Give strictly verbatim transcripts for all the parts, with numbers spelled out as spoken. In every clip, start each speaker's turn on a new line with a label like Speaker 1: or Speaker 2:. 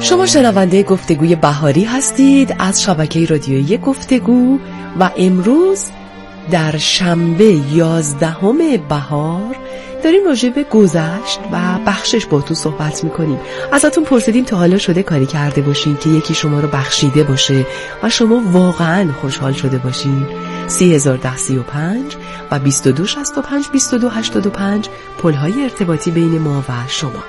Speaker 1: شما شنونده گفتگوی بهاری هستید از شبکه رادیویی گفتگو و امروز در شنبه یازدهم بهار داریم راجع به گذشت و بخشش با تو صحبت میکنیم. ازتون پرسیدیم تا حالا شده کاری کرده باشین که یکی شما رو بخشیده باشه و شما واقعا خوشحال شده باشین؟ سی هزار ده سی و پنج و بیست و دو شصت و پنج بیست و دو هشتاد و پنج پلهای ارتباطی بین ما و شما.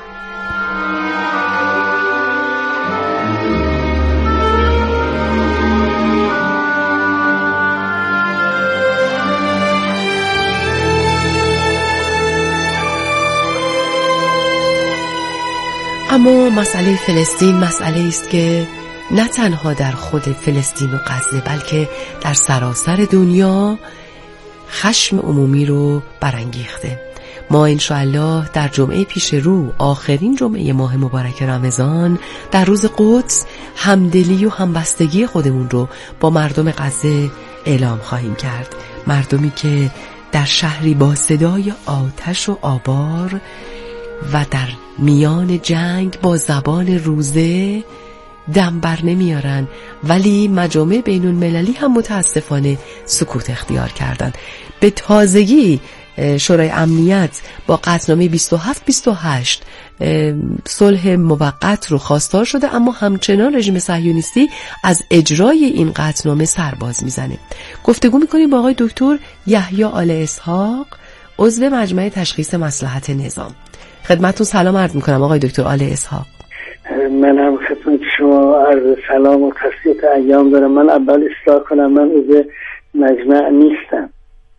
Speaker 1: اما مسئله فلسطین مسئله است که نه تنها در خود فلسطین و غزه بلکه در سراسر دنیا خشم عمومی رو برانگیخته. ما انشاءالله در جمعه پیش رو، آخرین جمعه ماه مبارک رمضان، در روز قدس همدلی و همبستگی خودمون رو با مردم غزه اعلام خواهیم کرد. مردمی که در شهری با صدای آتش و آوار و در میان جنگ با زبان روزه دم بر نمیارن، ولی مجامع بین المللی هم متاسفانه سکوت اختیار کردن. به تازگی شورای امنیت با قطعنامه بیست و هفت بیست و هشت صلح موقت رو خواستار شده، اما همچنان رژیم صهیونیستی از اجرای این قطعنامه سرباز میزنه. گفتگو میکنیم با آقای دکتر یحیی آل اسحاق، عضو مجمع تشخیص مصلحت نظام. خدمتتون سلام عرض میکنم آقای دکتر آل اسحاق.
Speaker 2: من هم خدمت شما عرض سلام و تسلیت ایام دارم. من اول اصلاح کنم، من عضو مجمع نیستم،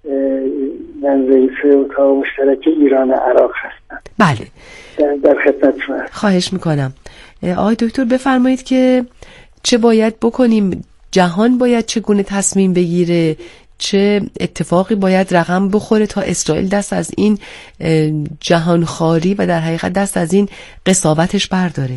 Speaker 2: من رئیس اتاق مشترک ایران عراق هستم.
Speaker 1: بله
Speaker 2: در, در خدمت شما.
Speaker 1: خواهش میکنم. آقای دکتر بفرمایید که چه باید بکنیم؟ جهان باید چگونه تصمیم بگیره؟ چه اتفاقی باید رقم بخوره تا اسرائیل دست از این جهانخواری و در حقیقت دست از این قساوتش برداره؟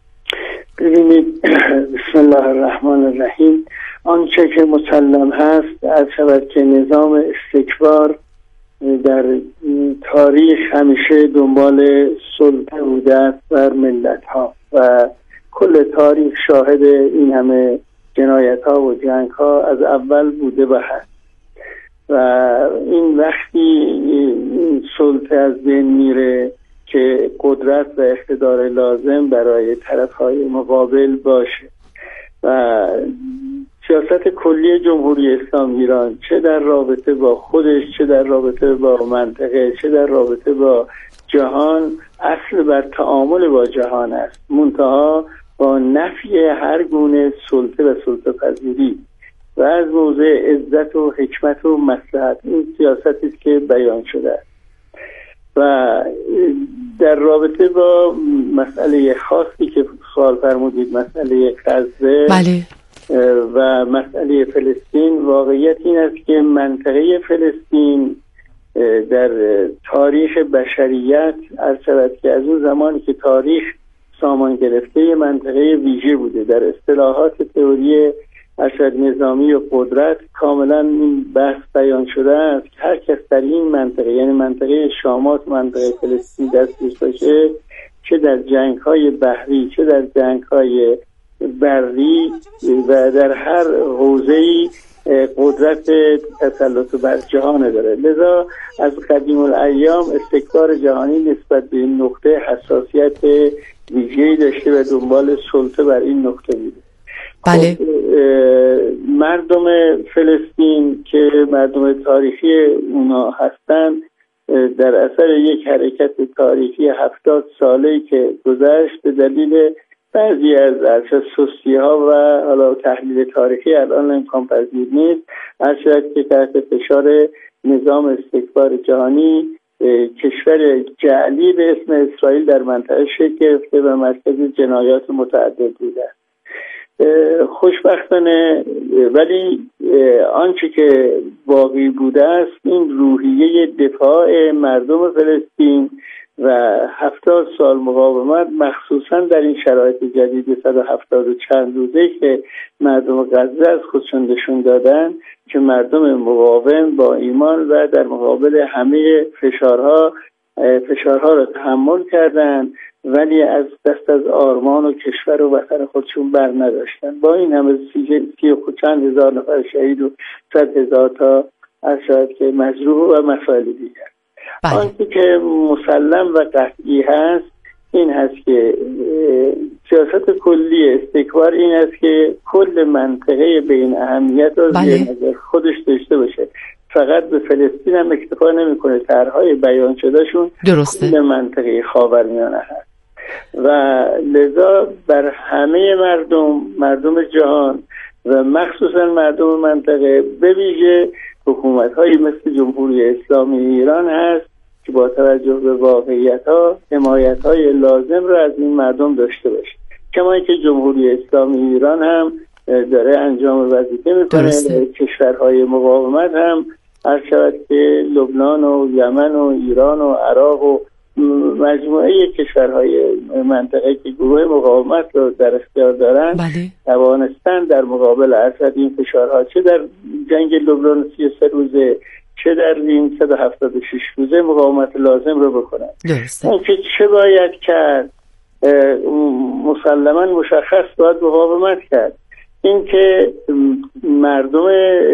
Speaker 2: ببینید، بسم الله الرحمن الرحیم. آنچه که مسلم هست از شود که نظام استکبار در تاریخ همیشه دنبال سلطه بوده است بر ملت ها و کل تاریخ شاهد این همه جنایت ها و جنگ ها از اول بوده و هست. و این وقتی این سلطه از بین میره که قدرت و اقتدار لازم برای طرفهای مقابل باشه و سیاست کلی جمهوری اسلامی ایران، چه در رابطه با خودش، چه در رابطه با منطقه، چه در رابطه با جهان، اصل بر تعامل با جهان است، منتها با نفی هر گونه سلطه و سلطه پذیری و از موضع عزت و حکمت و مصلحت. این سیاستی است که بیان شده است و در رابطه با مسئله خاصی که سوال فرمودید، مسئله غزه
Speaker 1: بله.
Speaker 2: و مسئله فلسطین، واقعیت این است که منطقه فلسطین در تاریخ بشریت عرض شود که از اون زمانی که تاریخ سامان گرفته منطقه ویژه بوده. در اصطلاحات تئوری ارشد نظامی و قدرت کاملا این بحث بیان شده است که هر کس در این منطقه، یعنی منطقه شامات، منطقه فلسطین دستش باشه، چه در جنگ های بحری چه در جنگ های بری و در هر حوزه‌ای قدرت تسلط بر جهان داره. لذا از قدیم الایام استکبار جهانی نسبت به این نقطه حساسیت ویژه‌ای داشته و دنبال سلطه بر این نقطه بوده.
Speaker 1: بله.
Speaker 2: مردم فلسطین که مردم تاریخی اونا هستن، در اثر یک حرکت تاریخی هفتاد ساله‌ای که گذشت به دلیل بعضی از سستی ها و حالا تحلیل تاریخی الان امکان پذیر نیست، هر شاید که تحت فشار نظام استکبار جهانی کشور جعلی به اسم اسرائیل در منطقه شکل گرفته و مرکز جنایات متعدد بوده. خوشبختانه ولی آنچه که باقی بوده است این روحیه دفاع مردم فلسطین و هفتاد سال مقاومت، مخصوصا در این شرایط جدید صد و هفتاد و چند روزه که مردم غزه از خودشون نشون دادن که مردم مقاوم با ایمان و در مقابل همه فشارها فشارها را تحمل کردند ولی از دست از آرمان و کشور و وطن خودشون بر نداشتن. با این همه سی و چند هزار نفر شهید و صد هزار تا از شاید که مجروح و مسائل دیگر. آنچه که مسلم و قطعی هست این هست که سیاست کلی استکبار این است که کل منطقه بین اهمیت رو زیر نظر خودش داشته باشه. فقط به فلسطین هم اکتفا نمیکنه، طرح‌های بیان شدهشون کل منطقه خاورمیانه هست و لذا بر همه مردم مردم جهان و مخصوصا مردم منطقه به ویژه حکومت‌هایی مثل جمهوری اسلامی ایران هست که با توجه به واقعیت‌ها حمایت‌های لازم را از این مردم داشته باشه. کما اینکه جمهوری اسلامی ایران هم داره انجام وظیفه میکنه، کشورهای مقاومت هم هر شود که لبنان و یمن و ایران و عراق و مجموعه کشورهای منطقه که گروه مقاومت رو در اختیار دارن توانستن در مقابل اسد این فشارها چه در جنگ لبنان سی و سه روزه چه در این صد و هفتاد و شش روزه مقاومت لازم رو بکنن. اینکه چه باید کرد مسلما مشخص باید مقاومت کرد. اینکه مردم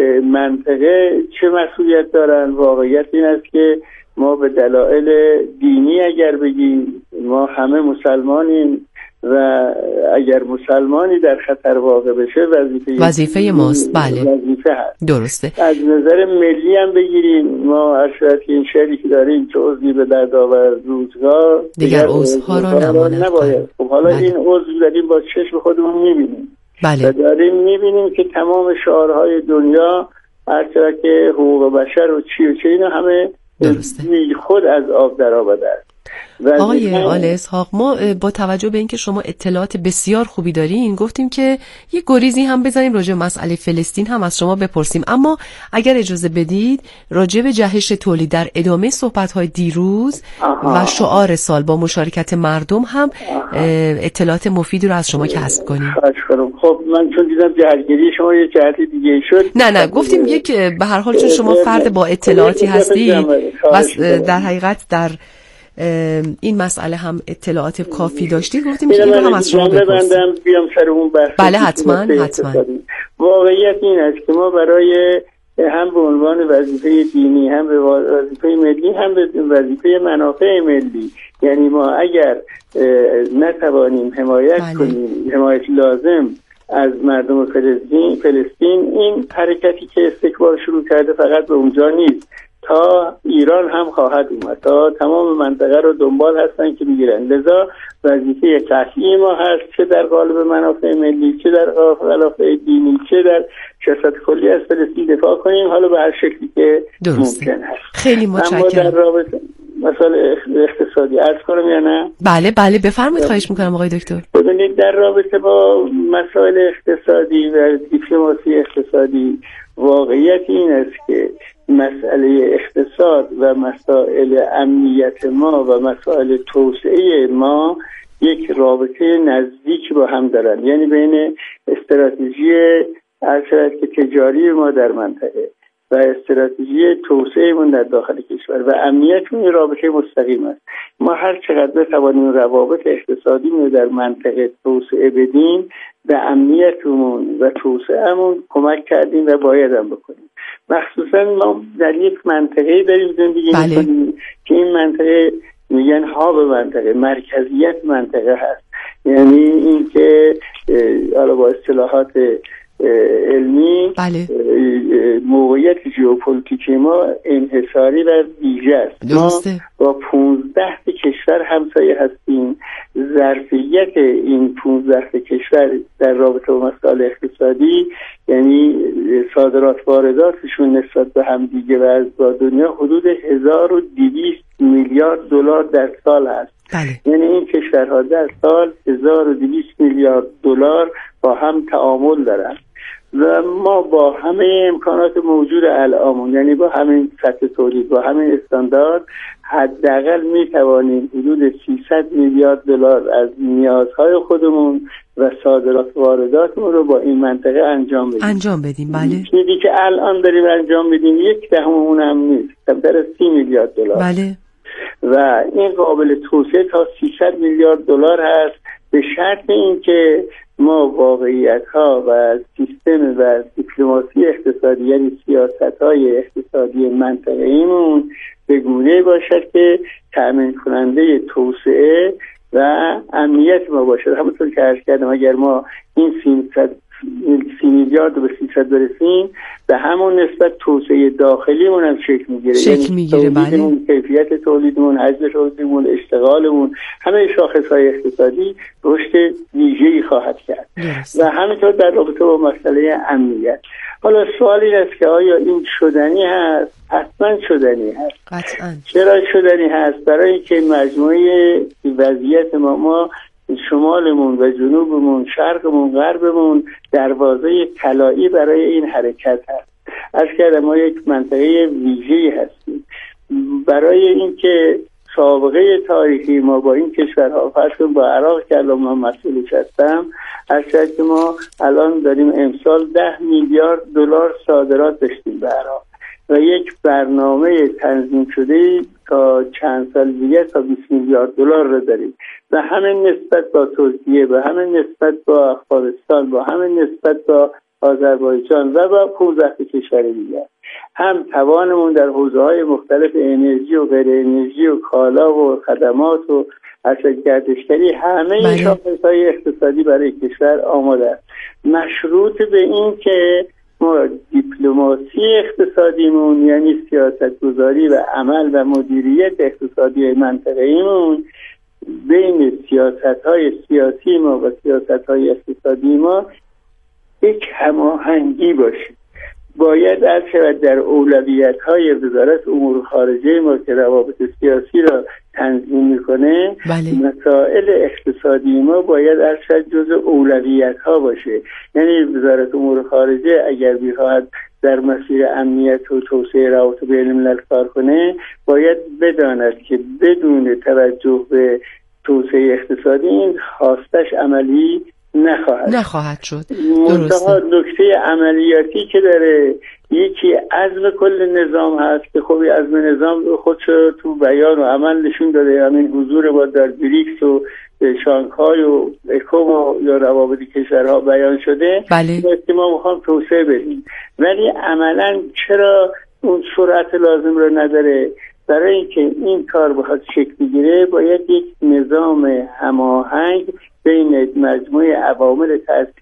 Speaker 2: منطقه چه مسئولیت دارن، واقعیت این است که ما به دلایل دینی اگر بگیم ما همه مسلمانیم و اگر مسلمانی در خطر واقع بشه وظیفه
Speaker 1: وظیفه ماست. بله
Speaker 2: وظیفه هست.
Speaker 1: درسته.
Speaker 2: از نظر ملی هم بگیریم ما هر شاید که این شعری که داریم چه عضوی به درد آورد روزگار
Speaker 1: دیگر عضوها را نماند.
Speaker 2: نباید. خب حالا بله. این عضو داریم با چشم خودمون میبینیم.
Speaker 1: بله.
Speaker 2: و داریم میبینیم که تمام شعارهای دنیا هر چرا که حقوق بشر و چی و چی اینا همه درسته. خود از آب در آمده است.
Speaker 1: آقای آل اسحاق، ما با توجه به اینکه شما اطلاعات بسیار خوبی دارین گفتیم که یه گریزی هم بزنیم راجع به مسئله فلسطین هم از شما بپرسیم، اما اگر اجازه بدید راجع به جهش تولید در ادامه صحبت‌های دیروز آها. و شعار سال با مشارکت مردم هم اطلاعات مفیدی رو از شما کسب کنیم.
Speaker 2: خب من چون دیدم جهتگیری شما یه جهت دیگه شد
Speaker 1: نه نه گفتیم یک به هر حال چون شما فرد با اطلاعاتی هستی و در حقیقت در این مسئله هم اطلاعات کافی داشتی گفتیم که اینو هم از شما بپرسیم.
Speaker 2: بیام سر اون بحث.
Speaker 1: بله حتما حتما.
Speaker 2: واقعیت این است که ما برای هم به عنوان وظیفه دینی هم به وظیفه ملی هم به وظیفه منافع ملی، یعنی ما اگر نتوانیم حمایت بله. کنیم حمایت لازم از مردم فلسطین فلسطین این حرکتی که استکبار شروع کرده فقط به اونجا نیست، تا ایران هم خواهد اومد، تا تمام منطقه رو دنبال هستن که میگیرن. لذا وظیفه قطعی ما هست چه در قالب منافع ملی چه در قالب منافع دینی چه در سیاست کلی از فلسطین دفاع کنیم، حالا به هر شکلی که درسته. ممکن هست.
Speaker 1: خیلی متشکرم.
Speaker 2: اما در رابطه مسائل اقتصادی عرض کنم یا نه؟
Speaker 1: بله بله بفرمایید. خواهش میکنم آقای دکتر.
Speaker 2: ببینید در رابطه با مسائل اقتصادی و دیپلماسی اقتصادی واقعیت این است که مسئله اقتصاد و مسائل امنیت ما و مسائل توسعه ما یک رابطه نزدیک با هم دارن، یعنی بین استراتژی ارشد که تجاری ما در منطقه و استراتژی توسعه من در داخل کشور و امنیت من رابطه مستقیم است. ما هر چقدر بتوانیم روابط اقتصادی رو در منطقه توسعه بدیم به امنیتمون و توسعهمون کمک کردیم و باید هم بکنیم. مخصوصا ما در یک منطقه داریم زندگی
Speaker 1: بله.
Speaker 2: می‌کنیم که این منطقه میگن هاب منطقه، مرکزیت منطقه هست، یعنی این که حالا با اصطلاحات علمی
Speaker 1: بله.
Speaker 2: موقعیت ژئوپلیتیکی ما انحصاری و ویژه است.
Speaker 1: درسته.
Speaker 2: ما با پونزده کشور همسایه هستیم. ظرفیت این پونزده کشور در رابطه با مسائل اقتصادی یعنی صادرات وارداتشون نسبت به هم دیگه و از با دنیا حدود هزار و دویست میلیارد دلار در سال هست.
Speaker 1: بله.
Speaker 2: یعنی این کشورها در سال هزار و دویست میلیارد دلار با هم تعامل دارن و ما با همه امکانات موجود الان، یعنی با همین سطح تولید با همین استاندارد حداقل می توانیم حدود سیصد میلیارد دلار از نیازهای خودمون و صادرات وارداتمون رو با این منطقه انجام بدیم.
Speaker 1: انجام بدیم بله.
Speaker 2: چیزی که الان داریم انجام بدیم یک دهم اون هم نیست، در سی میلیارد دلار.
Speaker 1: بله.
Speaker 2: و این قابل توسعه تا سیصد میلیارد دلار هست، به شرط اینکه ما واقعیت ها و سیستم و دیپلماسی اقتصادی، یعنی سیاست های اقتصادی منطقه ایمون به گونه باشد که تأمین کننده توسعه و امنیت ما باشد. همونطور که عرض کردم اگر ما این سی میلیارد به سیصد برسیم، به همون نسبت توسعه داخلیمون هم شکل میگیره،
Speaker 1: شکل میگیره. بله.
Speaker 2: کیفیت تولیدمون، حجم تولیدمون، اشتغالمون، همه شاخص‌های اقتصادی رشد ویژه‌ای خواهد کرد. yes. و همینطور در رابطه با مسئله امنیت. حالا سوال این است که آیا این شدنی هست؟ حتما شدنی هست.
Speaker 1: قطعاً.
Speaker 2: چرا شدنی هست؟ برای اینکه مجموعه وضعیت ما ما شمالمون و جنوبمون، شرقمون، غربمون دروازه طلایی برای این حرکت هست. از کردم ما یک منطقه ویژه‌ای هستیم. برای اینکه سابقه تاریخی ما با این کشورها، فرض کنیم با عراق که الان من مسئولش هستم، از که ما الان داریم امسال ده میلیارد دلار صادرات داشتیم به عراق و یک برنامه تنظیم شده تا چند سال دیگه تا بیست میلیارد دلار رو داریم. و همین نسبت با ترکیه، و همین نسبت با افغانستان، با همین نسبت با آذربایجان و با پانزده کشور دیگر، هم توانمون در حوزه‌های مختلف انرژی و غیر انرژی و کالا و خدمات و ارشد گردشگری، همه این شاخص‌های اقتصادی برای کشور آماده است. مشروط به این که ما دیپلماسی اقتصادیمون، یعنی سیاستگذاری و عمل و مدیریت اقتصادی منطقه ایمون بین سیاست‌های سیاسی ما و سیاست‌های اقتصادی ما یک هماهنگی باشه. باید از شود در اولویت‌های وزارت امور خارجه ما که روابط سیاسی را تنظیم میکنه،
Speaker 1: بله.
Speaker 2: مسائل اقتصادی ما باید از شود جزء اولویت‌ها باشه. یعنی وزارت امور خارجه اگر بخواهد در مسیر امنیت و توسعه روابط بین الملل کار کنه، باید بداند که بدون توجه به توسعه اقتصادی این خواستش عملی نخواهد
Speaker 1: نخواهد شد.
Speaker 2: منتها نکته عملیاتی که داره، یکی عزم کل نظام هست که خوبی عزم نظام خودش تو بیان و عمل نشون داده. همین حضور با در بریکس و شانگهای و اکوم و یا روابط کشورها بیان شده.
Speaker 1: بله.
Speaker 2: که ما میخوام توسعه بدیم، ولی عملا چرا اون سرعت لازم رو نداره؟ برای اینکه این کار بخواد شکل بگیره باید یک نظام هماهنگ بین مجموعه عوامل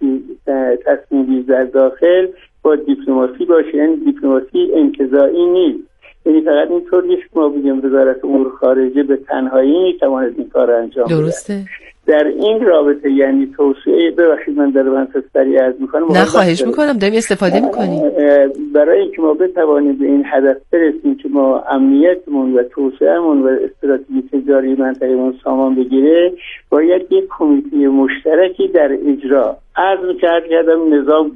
Speaker 2: تصمیمی در داخل با دیپلماسی باشه. یعنی دیپلماسی انتزاعی نیست، یعنی فقط اینطور نیست که ما بگیم وزارت امور خارجه به تنهایی میتواند این کار رو انجام بده.
Speaker 1: درسته.
Speaker 2: در این رابطه یعنی توسعه، ببخشید من در من سریع عرض میکنم،
Speaker 1: نه خواهش میکنم، داریم استفاده میکنیم.
Speaker 2: برای اینکه ما بتوانیم به این هدف برسیم که ما امنیتمون و توسعهمون و استراتژی تجاری منطقه‌مون سامان بگیره، باید یک کمیته مشترکی در اجرا عزم کردم نظام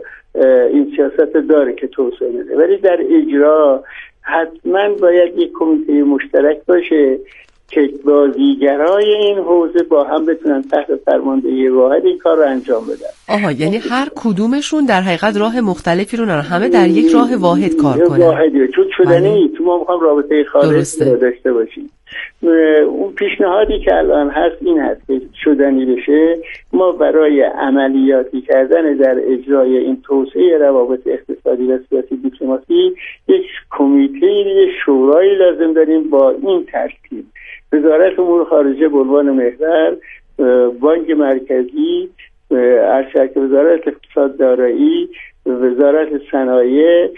Speaker 2: این سیاست داره که توسعه بده، ولی در اجرا حتما باید یک کمیته مشترک باشه که بازیگرای این حوزه با هم بتونن تحت فرماندهی واحد این کار رو انجام بدن.
Speaker 1: آها، یعنی هر کدومشون در حقیقت راه مختلفی رو ندارن، همه در یک راه واحد کار کنن.
Speaker 2: واحدی چون شدنی تو ما میخوام رابطه خارجی رو داشته باشیم. اون پیشنهادی که الان هست این هست که شدنی بشه، ما برای عملیاتی کردن در اجرای این توسعه روابط اقتصادی و سیاسی دیپلماسی یک کمیته، یک شورایی لازم داریم با این ترتیب: وزارت امور خارجه به عنوان محور، بانک مرکزی، ارشد وزارت اقتصاد دارایی، وزارت صنایع،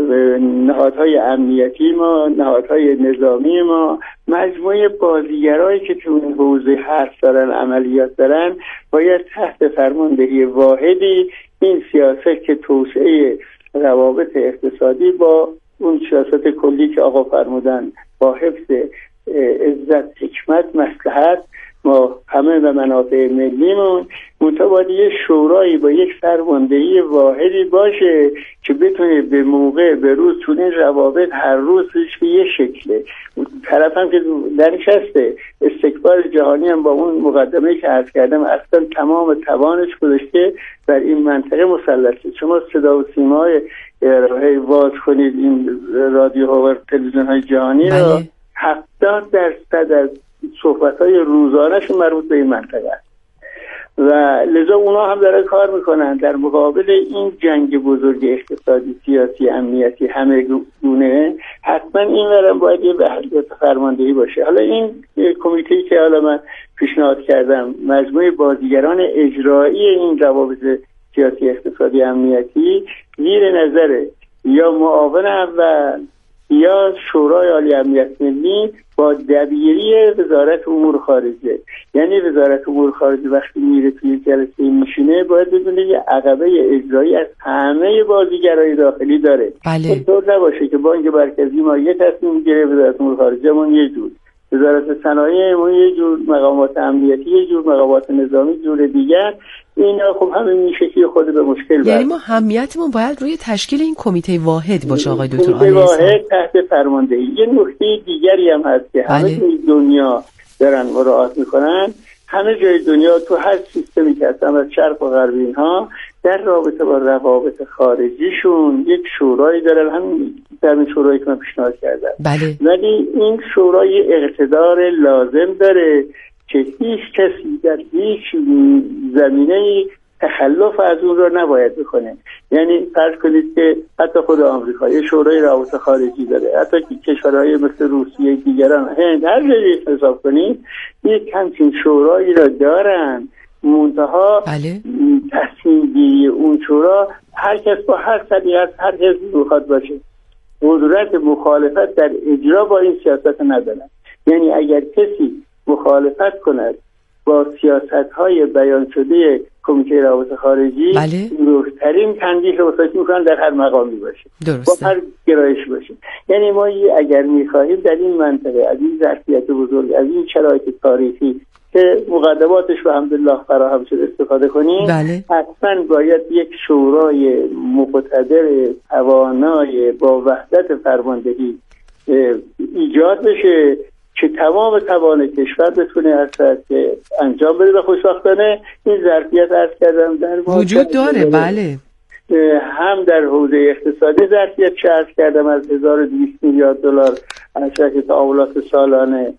Speaker 2: نهادهای امنیتی ما، نهادهای نظامی ما، مجموعه بازیگرایی که تو این حوزه حرف دارن، عملیات دارن، باید تحت فرماندهی واحدی این سیاست که توسعه روابط اقتصادی با اون سیاست کلی که آقا فرمودن با حفظ عزت، حکمت، مصلحت ما همه و منافع ملیمون، متبادی شورایی با یک فرماندهی واحدی باشه که بتونه به موقع به روز چون این روابط هر روز به یه شکله. طرف هم که درنشسته استکبار جهانی هم با اون مقدمه که عرض کردم اصلا تمام توانش گذاشته بر این منطقه مسلطه. شما صدا و سیمای راهی واز کنید این رادیو ها و تلویزیون های جهانی را، هفتاد درصد از صحبت‌های روزانه‌شون مربوط به این منطقه است و لذا اونا هم داره کار میکنن در مقابل این جنگ بزرگ اقتصادی، سیاسی، امنیتی همه گونه. حتما این ورم باید یه وحدت فرماندهی باشه. حالا این کمیته‌ای که حالا من پیشنهاد کردم، مجموعه بازیگران اجرایی این روابط سیاسی، اقتصادی، امنیتی زیر نظر یا معاون اول یا شورای عالی امنیت ملی با دبیری وزارت امور خارجه. یعنی وزارت امور خارجه وقتی میره توی جلسه میشینه باید بدونه یه عقبه اجرایی از همه بازیگرای داخلی داره.
Speaker 1: بله.
Speaker 2: اینطور نباشه که بانک مرکزی ما یه تصمیم میگیره، وزارت امور خارجه ما یه جور، وزارت صنایع ما یه جور، مقامات امنیتی یه جور، مقامات نظامی جور دیگر. اینا خب همین میشه که خود به مشکل برد.
Speaker 1: یعنی ما همیتمون باید روی تشکیل این کمیته واحد باشه آقای دکتر
Speaker 2: کمیته واحد تحت فرماندهی. یه نکته دیگری هم هست که همه جای دنیا دارن مراعات میکنن، همه جای دنیا تو هر سیستمی که هستن از شرق و غرب اینها در رابطه با روابط خارجیشون یک شورایی دارن، هم در این شورایی که من پیشنهاد کردم.
Speaker 1: بله.
Speaker 2: ولی این شورای اقتدار لازم داره که هیچ کسی در هیچ زمینه‌ای تخلف از اون رو نباید بکنه. یعنی فرض کنید که حتی خود آمریکا یه شورای روابط خارجی داره، حتی که کشورهای مثل روسیه، دیگران، هند، هر جایی حساب کنید یک همچین شورایی را دارن. منتها
Speaker 1: بله.
Speaker 2: تصمیم گیری اون شورا هر کس با هر سلیقه‌اش هر کس بخواد باشه، قدرت مخالفت در اجرا با این سیاست ندارن. یعنی اگر کسی مخالفت کند با سیاست‌های بیان شده کمیته روابط خارجی،
Speaker 1: بله.
Speaker 2: بزرگترین تنبیه رو واسه می‌کنن در هر مقامی باشه،
Speaker 1: درسته.
Speaker 2: با هر گرایش باشه. یعنی ما اگر می‌خواهیم در این منطقه از این ظرفیت بزرگ، از این شرایط تاریخی که مقدماتش به الحمدلله فراهم شده استفاده کنیم،
Speaker 1: بله.
Speaker 2: حتما باید یک شورای مقتدر توانای با وحدت فرماندهی ایجاد بشه که تمام توان کشور بتونه اثر که انجام بده. و خوشبختانه این ظرفیت عرض کردم در
Speaker 1: وجود داره. بله.
Speaker 2: هم در حوزه اقتصادی ظرفیت چه عرض کردم از هزار و دویست میلیارد دلار از شرکت تعاملات سالانه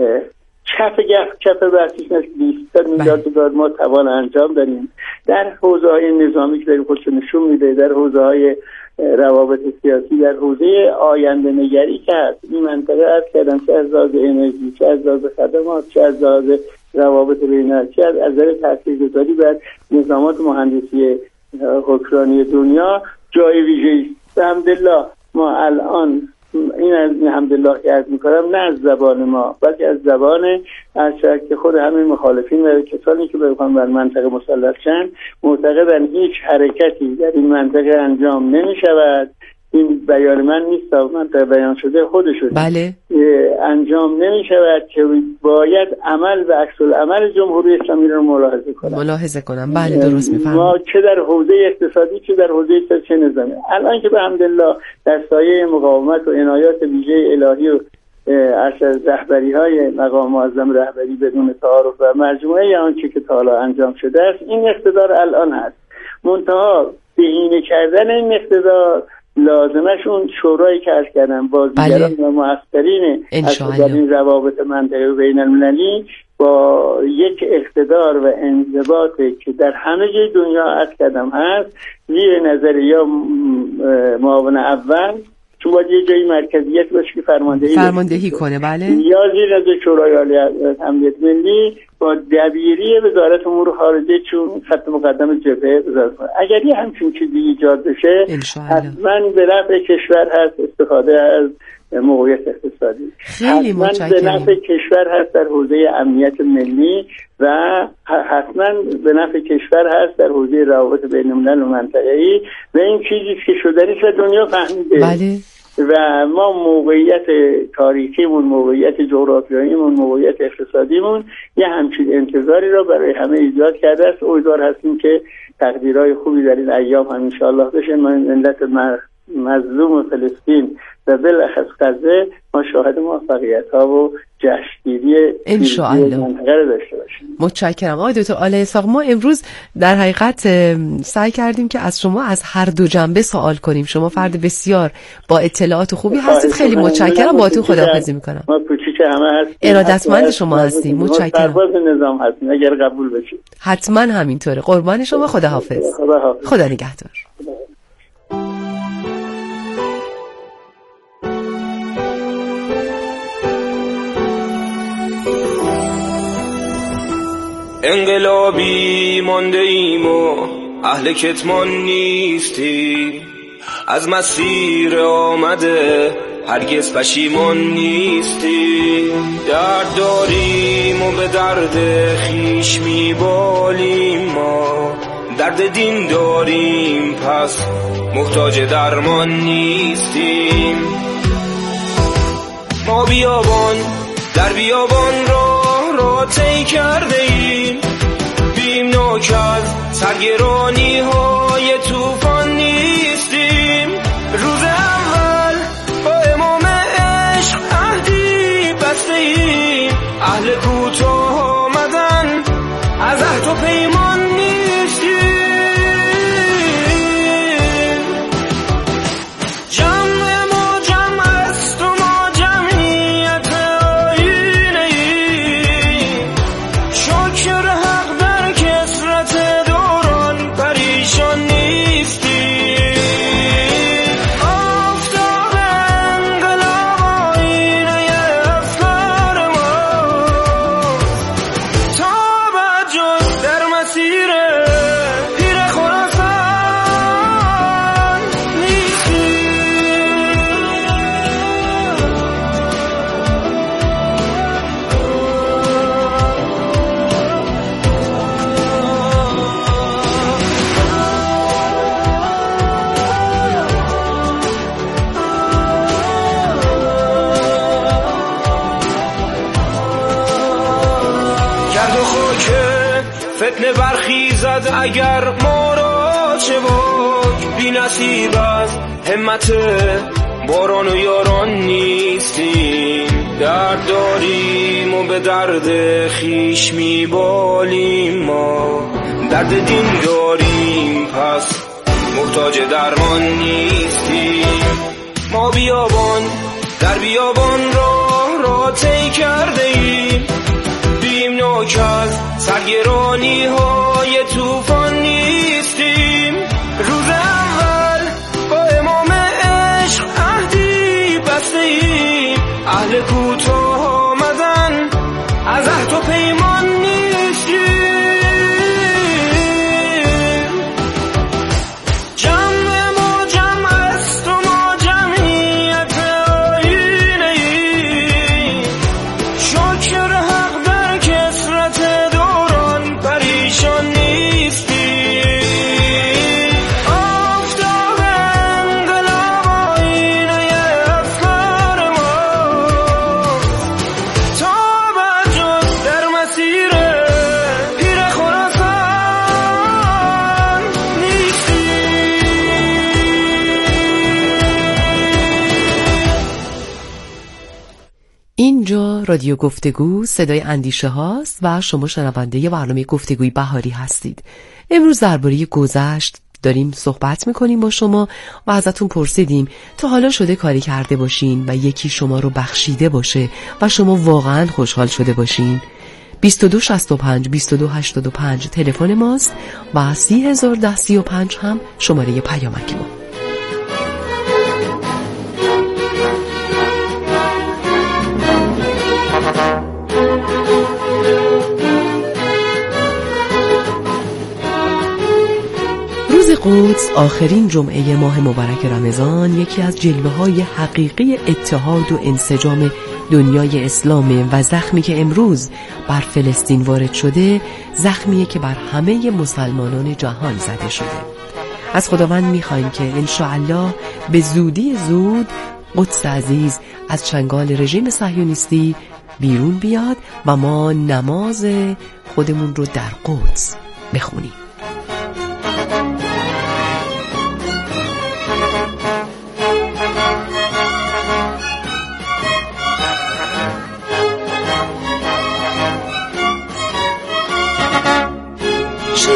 Speaker 2: چپ گفت چپ بحثیش نشد بیست میلیارد دلار ما توان انجام داریم. در حوزه های نظامی که داریم خودشو نشون میده، در حوزه های روابط سیاسی، در حوزه آینده نگری که هست این منطقه عرض کردم، چه از لحاظ انرژی، چه از لحاظ خدمات، چه از لحاظ روابط بین‌المللی، چه از نظر تاثیرگذاری بر نظامات مهندسی حکمرانی دنیا جای ویژه‌ای است. الحمدلله ما الان این از الحمدلله که عرض می‌کنم نه از زبان ما بلکه از زبان از که خود همین مخالفین و کسانی که بخوان بر منطقه مسلط شن معتقدن هیچ حرکتی در این منطقه انجام نمی‌شود. این بیان من نیست، منطقه بیان شده خودشون.
Speaker 1: بله.
Speaker 2: انجام نمی‌شود که باید عمل و عکس العمل جمهوری اسلامی رو ملاحظه کنم
Speaker 1: ملاحظه کنم بله درست می‌فهمم.
Speaker 2: ما چه در حوزه اقتصادی چه در حوزه چه نظامی الان که به الحمدلله در سایه مقاومت و عنایات ویژه الهی و از رهبری‌های مقام معظم رهبری بدون تعارف و مجموعه آنچه که تا حالا انجام شده است این اقتدار الان هست. منتها بهینه کردن این اقتدار لازمش اون شورایی که عرض کردم بازیگران و مؤثرین از این روابط منطقه‌ای و بین‌المللی با یک اقتدار و انضباطی که در همه جای دنیا عرض کردم هست زیر نظر یا معاون اول چون باید یه جایی مرکزیت باشه که فرماندهی
Speaker 1: فرماندهی کنه بله،
Speaker 2: یا زیر نظر شورای عالی امنیت ملی با دبیری وزارت امور خارجه چون خط مقدم جبهه وزارت کنه. اگر یه همچین چیزی ایجاد بشه حتما به نفع کشور هست استفاده از موقعیت اقتصادی،
Speaker 1: خیلی
Speaker 2: حتما به نفع کشور هست در حوزه امنیت ملی و حتما به نفع کشور هست در حوزه روابط بین الملل و منطقه‌ای و این چیزی که شدنیش و دنیا فهمیده.
Speaker 1: بله.
Speaker 2: و ما موقعیت تاریخیمون، موقعیت جغرافیاییمون، موقعیت اقتصادیمون یه همچین انتظاری را برای همه ایجاد کرده است. امیدوار هستیم که تقدیرهای خوبی در این ایام هم انشاءالله بشه. ما ملت مظلوم فلسطین و بالاخص غزه ما شاهد موفقیت ها و جشنگیری
Speaker 1: انشاءالله
Speaker 2: منطقه رو داشته باشیم.
Speaker 1: متشکرم آقای دکتر آل اسحاق. ما امروز در حقیقت سعی کردیم که از شما از هر دو جنبه سوال کنیم. شما فرد بسیار با اطلاعات خوبی هستید. خیلی متشکرم. با تو خداحافظی میکنم.
Speaker 2: ما کوچیک همه هستیم.
Speaker 1: ارادتمند شما هستیم. متشکرم.
Speaker 2: سرباز نظام هستیم اگر قبول بشید.
Speaker 1: حتما همینطوره. قربان شما. خداحافظ.
Speaker 2: خداحافظ.
Speaker 1: خدا نگهدار.
Speaker 3: انقلابی مانده ایم و اهل کتمان نیستی، از مسیر آمده هرگز پشیمان نیستی. درد داریم و به درد خیش میبالیم، ما درد دین داریم پس محتاج درمان نیستیم. ما بیابان در بیابان راه را طی کرده ایم، بیمناک از سرگرانی های توفان نیستیم. روز اول با امام عشق عهدی بسته ایم، اهل کوتاه آمدن از عهد و پیمان نیستیم. جمع ما جمع است و ما جمعیت آینه ایم، شکر حق در کثرت دوران پریشان نیستیم. آفتاب انقلاب آینه افکار ما، توجه در مسیر پیر خراسان نیستیم. گرد و خاک فتنه برخیزد اگر ما را چه باک، بی نصیب از همت باران و یاران نیستیم. درد داریم و به درد خیش میبالیم، ما درد دین داریم پس محتاج درمان نیستیم. ما بیابان در بیابان راه را طی کرده ایم، بیمناک از سرگرانی های توفان نیستیم. روز اول با امام عشق عهدی بسته ایم، اهل کوتاه آمدن از عهد و پیمان نیستیم. جمع ما جمع است و ما جمعیت آینه ایم، شکر حق در کثرت دوران پریشان نیستیم. آفتاب انقلاب آینه افکار ما، توجه در مسیر پیر خراسان نیستیم.
Speaker 1: اینجا رادیو گفتگو صدای اندیشه هاست و شما شنونده برنامه گفتگوی بهاری هستید. امروز درباره گذشت داریم صحبت میکنیم با شما و ازتون پرسیدیم تا حالا شده کاری کرده باشین و یکی شما رو بخشیده باشه و شما واقعا خوشحال شده باشین. بیست و دو شصت و پنج بیست و دو هشتاد و پنج تلفن ماست و سی هزار ده سی و پنج هم شماره پیامک ما. روز قدس آخرین جمعه ماه مبارک رمضان یکی از جلوه‌های حقیقی اتحاد و انسجام دنیای اسلام و زخمی که امروز بر فلسطین وارد شده زخمیه که بر همه مسلمانان جهان زده شده. از خداوند می‌خوایم که انشاءالله به زودی زود قدس عزیز از چنگال رژیم صهیونیستی بیرون بیاد و ما نماز خودمون رو در قدس بخونیم.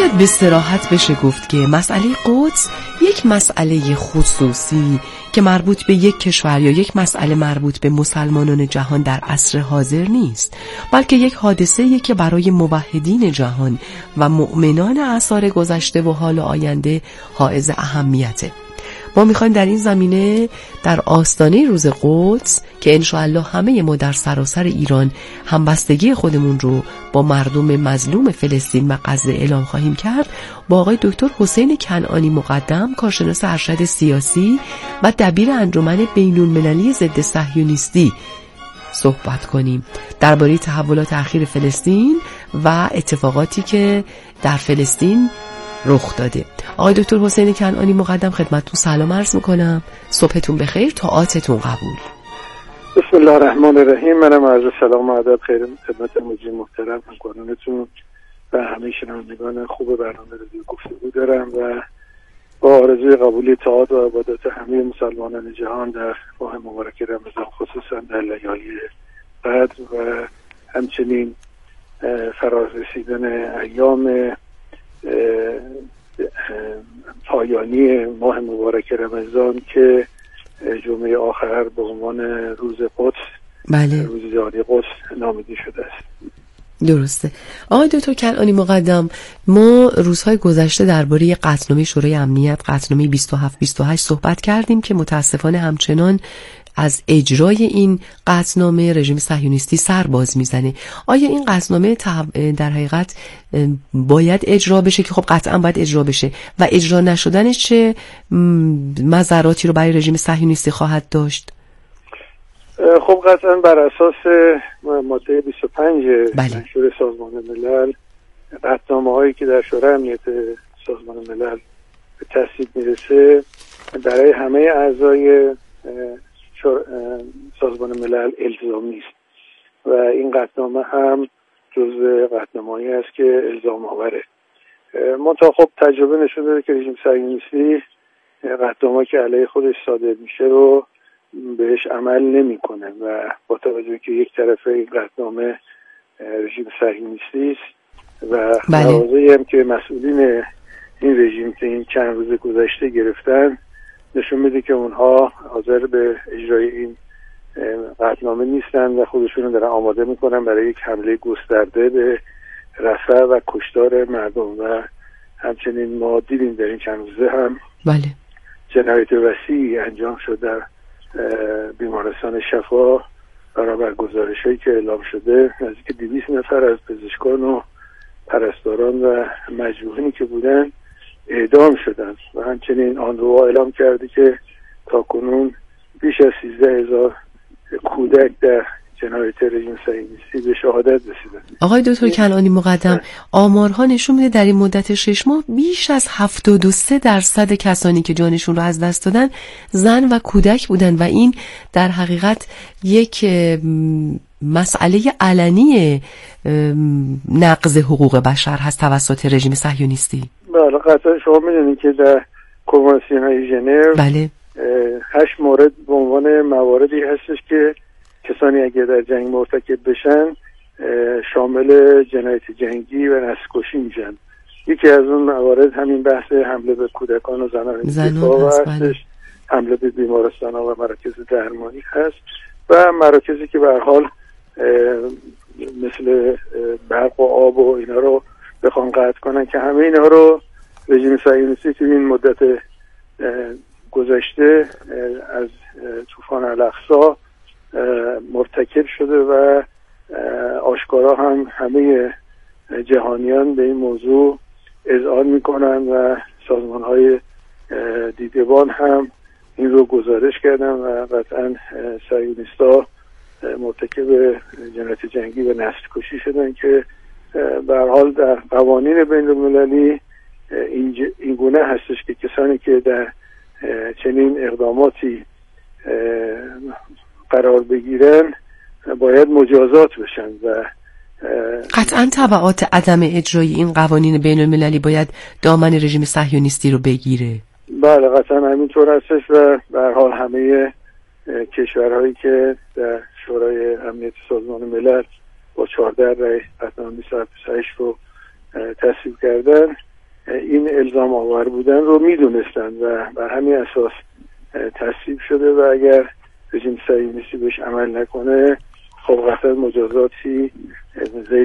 Speaker 1: شاید به صراحت بشه گفت که مسئله قدس یک مسئله خصوصی که مربوط به یک کشور یا یک مسئله مربوط به مسلمانان جهان در عصر حاضر نیست، بلکه یک حادثه‌ای که برای موحدین جهان و مؤمنان اعصار گذشته و حال آینده حائز اهمیته. ما میخوایم در این زمینه در آستانه روز قدس که انشاءالله همه ما در سراسر ایران همبستگی خودمون رو با مردم مظلوم فلسطین و غزه اعلام خواهیم کرد، با آقای دکتر حسین کنعانی مقدم، کارشناس ارشد سیاسی و دبیر انجمن بین‌المللی ضد صهیونیستی صحبت کنیم درباره تحولات اخیر فلسطین و اتفاقاتی که در فلسطین رخ داده. آقای دکتر حسین کنعانی مقدم، خدمتتون سلام عرض میکنم. صبحتون بخیر، طاعتتون قبول.
Speaker 4: بسم الله الرحمن الرحیم. منم عرض سلام و ادب خیر خدمت مجری محترم همکارانتون و همه شنوندگان خوب برنامه رادیو گفتگو دارم و با آرزوی قبولی طاعات و عبادات همه مسلمانان جهان در ماه مبارک رمضان، خصوصا در لیالی قدر و همچنین فراز رسیدن ایام پایانی ماه مبارک رمضان که جمعه آخر به عنوان روز قدس،
Speaker 1: بله،
Speaker 4: روز جهانی قدس نامیده شده است.
Speaker 1: درسته. آقای دکتر کنعانی مقدم، ما روزهای گذشته درباره قطعنامه شورای امنیت، قطعنامه بیست و هفت بیست و هشت صحبت کردیم که متاسفانه همچنان از اجرای این قطعنامه رژیم صهیونیستی سر باز میزنه. آیا این قطعنامه در حقیقت باید اجرا بشه که خب قطعا باید اجرا بشه و اجرا نشدنش چه مضراتی رو برای رژیم صهیونیستی خواهد داشت؟
Speaker 4: خب قطعا بر اساس ماده بیست و پنج
Speaker 1: بله.
Speaker 4: منشور سازمان ملل، قطعنامه هایی که در شورای امنیت سازمان ملل به تصویب میرسه برای همه اعضای سازمان ملل الزامی است و این قطعنامه هم جزء قطعنامه‌ای است که الزام آوره. منتها خب تجربه نشون داده که رژیم صهیونیستی قطعنامه‌ای که علیه خودش صادر میشه رو بهش عمل نمیکنه و با توجه که یک طرفه این قطعنامه رژیم صهیونیستی است و موازی هم که مسئولین این رژیم که این چند روز گذشته گرفتن نشون میده که اونها حاضر به اجرای این قطعنامه نیستن و خودشون رو دارن آماده میکنن برای یک حمله گسترده به رفع و کشتار مردم و همچنین ما دیدیم در این چند روزه هم
Speaker 1: بله
Speaker 4: جنایت وسیعی انجام شد در بیمارستان شفا برابر گزارش‌هایی که اعلام شده. نزدیک دویست نفر از پزشکان و پرستاران و مجروحینی که بودن اعدام شدن و همچنین آن رو اعلام کرده که تاکنون بیش از سیزده هزار کودک در جنایت رژیم صهیونیستی به شهادت رسیدن.
Speaker 1: آقای دکتر کنعانی مقدم، آمارها نشون میده در این مدت شش ماه بیش از هفتاد و سه درصد کسانی که جانشون رو از دست دادن زن و کودک بودن و این در حقیقت یک مسئله علنی نقض حقوق بشر هست توسط رژیم صهیونیستی.
Speaker 4: بله قطعا شما میدونید که در کنوانسیون های ژنو
Speaker 1: بله
Speaker 4: هشت مورد به عنوان مواردی هستش که کسانی اگر در جنگ مرتکب بشن شامل جنایت جنگی و نسل‌کشی میشن. یکی از اون موارد همین بحث حمله به کودکان و زنان هستش، حمله به بیمارستان ها و مراکز درمانی هست و مراکزی که به هر حال مثل برق و آب و اینا رو بخوان قطع کنن که همه اینا رو رژیم صهیونیستی تو این مدت گذشته از طوفان الاقصی مرتکب شده و آشکارا هم همه جهانیان به این موضوع اذعان میکنن و سازمان های دیدبان هم این رو گزارش کردن و قطعا صهیونیست‌ها مرتکب جنایت جنگی و نسل کشی شدن که به هر حال در قوانین بین المللی این گونه هستش که کسانی که در چنین اقداماتی قرار بگیرن باید مجازات بشن و
Speaker 1: قطعا تبعات عدم اجرای این قوانین بین المللی باید دامن رژیم صهیونیستی رو بگیره.
Speaker 4: بله قطعا همینطور هستش و به هر حال همه کشورهایی که در شورای امنیت سازمان ملل با چهارده رأی قطعنامه بیست و هشت رو تصویب کردن این الزام آور بودن رو میدونستن و بر همین اساس تصویب شده و اگر رژیم صهیونیستی بهش عمل نکنه خب قطعا مجازاتی ذیل